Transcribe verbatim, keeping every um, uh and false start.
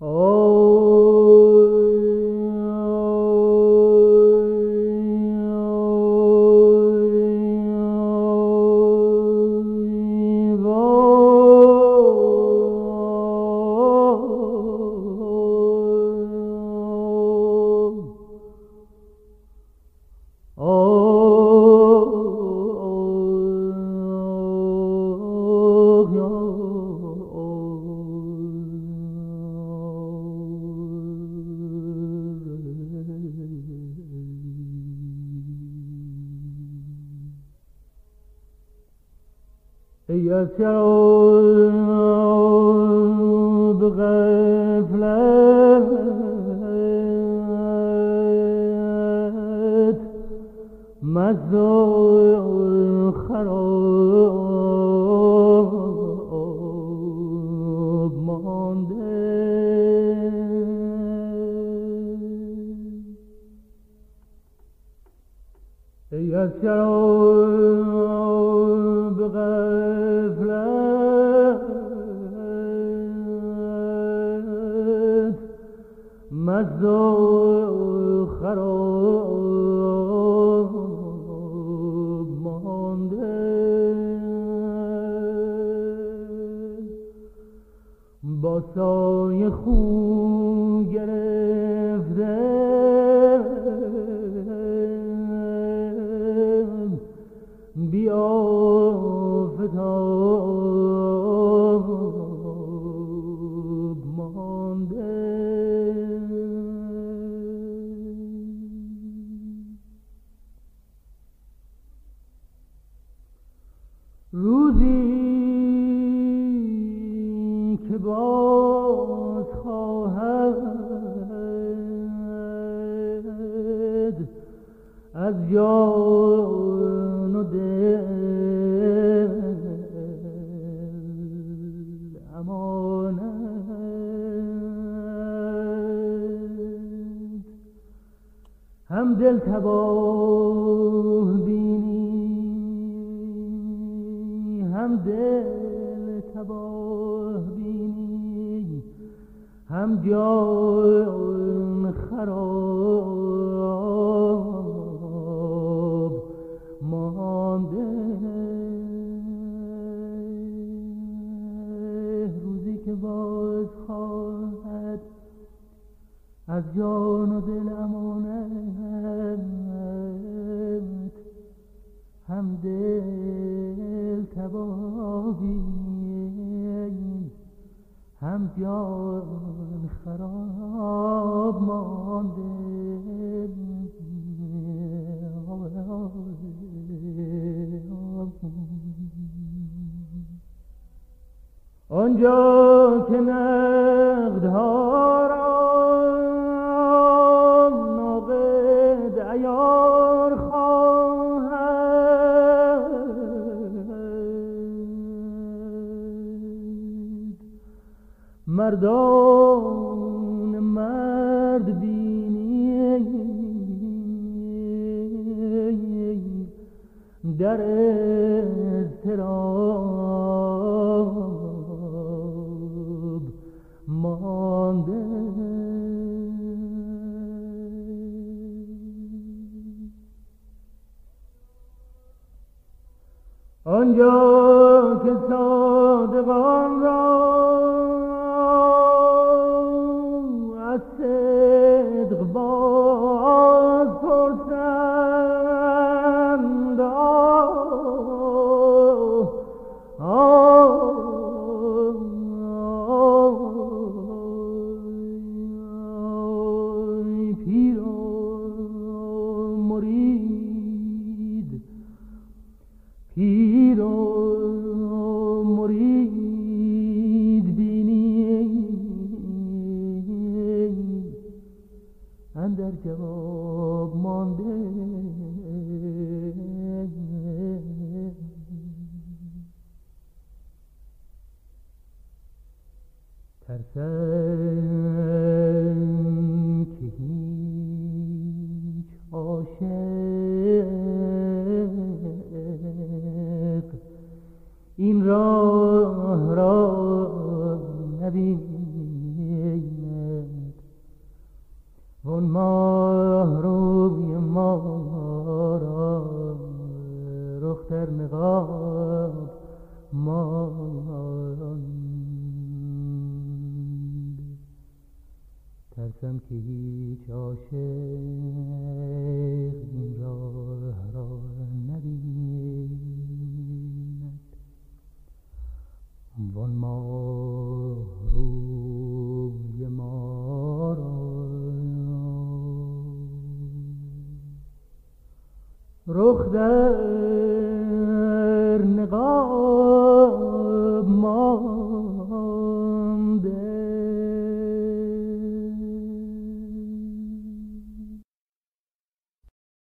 ای از شراب غفلت مست و خراب مانده، ای از شراب غفلت مست و خراب مانده، با سایه خون گرفته بیا فتاب مانده، روزی که باز خواهد از جان و دل امانت، هم دل تباه بینی هم دل تباه بینی، هم جان خراب مانده، روزی که باز خواهد از جان و دل امانت، هم دل تباه بینی هم جان خراب مانده. آنجا که نقدها را ناقد عیار خواهد، مردان مرد بینی در اضطراب مانده، آنجا که صادقان را از صدق باز پرسند، پیر و مرید پیر و مرید بینی اندر جواب مانده، ترسم که هیچ عاشق این راه را نبیند، وان ماه روی ما را رخ در نقاب ماند. ترسم که هیچ عاشق این راه را نبیند. وان ماه روی ما را رخ در